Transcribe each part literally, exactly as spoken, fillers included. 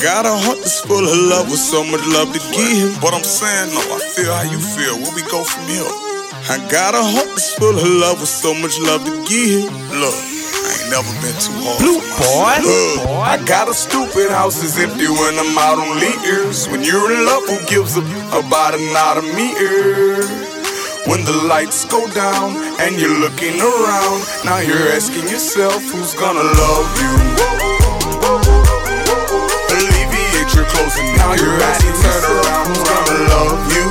got a heart that's full of love with so much love to give. But I'm saying, no, I feel how you feel. Where we go from here? I got a heart that's full of love with so much love to give. Look, I ain't never been too hard Blue for boy. myself. Look, I got a stupid house that's empty when I'm out on leaders. When you're in love, who gives a about an out of meter? When the lights go down and you're looking around, now you're asking yourself who's gonna love you. Alleviate your clothes and now you're asking turn around who's gonna love you.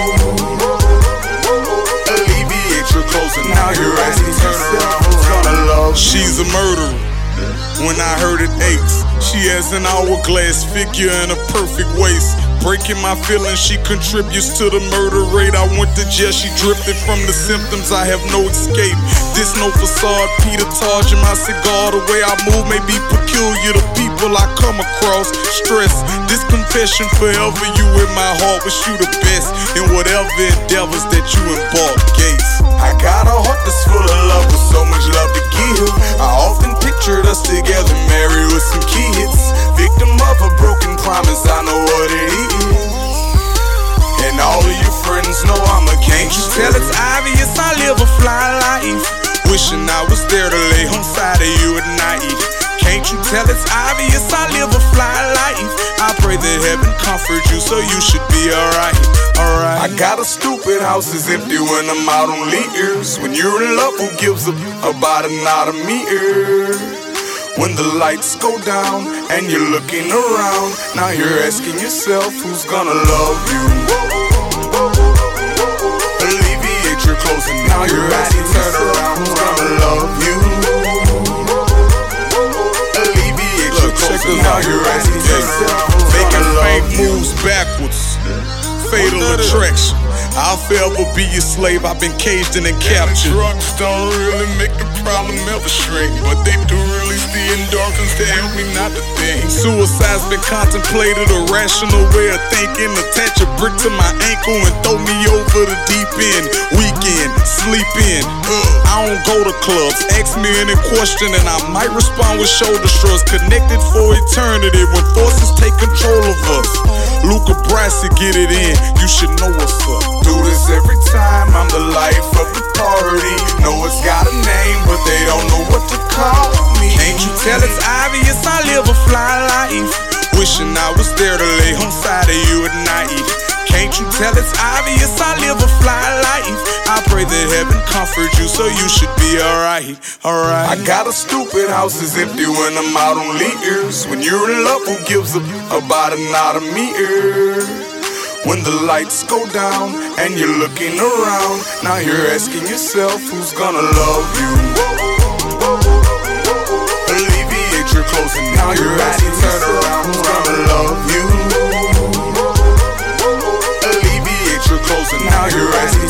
Alleviate your clothes and now you're asking turn around who's gonna love you. She's a murderer. When I heard it aches, she has an hourglass figure and a perfect waist. Breaking my feelings, she contributes to the murder rate. I went to jail, she drifted from the symptoms, I have no escape. This no facade, Peter Taj in my cigar. The way I move may be peculiar to people I come across. Stress, this confession forever, you in my heart. Wish you the best in whatever endeavors that you embark, Gates. I got a heart that's full of love with so much love to give. I often pictured us together, married with some kids. Victim of a broken promise, I know what it is. And all of your friends know I'm a gangster. Can't you tell it's obvious I live a fly life? Wishing I was there to lay on side of you at night. Can't you tell it's obvious I live a fly life? I pray that heaven comfort you so you should be alright, alright. I got a stupid house that's empty when I'm out on leaders. When you're in love, who gives a about an out of meter? When the lights go down and you're looking around, now you're asking yourself who's gonna love you. Alleviate your clothes and now you're asking turn around who's gonna love you. Alleviate your clothes and now you're asking turn around who's gonna love you. Moves backwards, fatal attraction. I'll forever be your slave, I've been caged and then captured. And the drugs don't really make the problem ever shrink, but they do release the endorphins to help me not to think. Suicide's been contemplated, a rational way of thinking. Attach a brick to my ankle and throw me over the deep end. Weekend, sleep in, uh, I don't go to clubs. Ask me any question and I might respond with shoulder shrugs. Connected for eternity when forces take control of us. Luca Brasi, get it in, you should know what's up. Do this every time, I'm the life of the party. Know it's got a name, but they don't know what to call me. Can't you tell it's obvious I live a fly life? Wishing I was there to lay on side of you at night. Can't you tell it's obvious I live a fly life? I pray that heaven comfort you so you should be alright, alright. I got a stupid house that's empty when I'm out on leaders. When you're in love, who gives a about an out of meter? When the lights go down and you're looking around, now you're asking yourself who's gonna love you. Alleviate your clothes and now you're asking turn around who's gonna love you. Alleviate your clothes and now you're asking